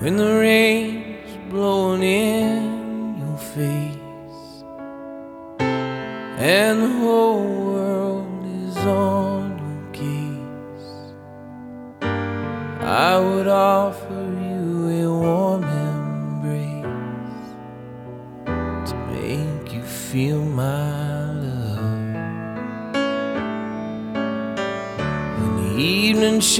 when the rain's blowing in your face and the whole world is on your case, I would offer you a warm embrace to make you feel my love. When the evening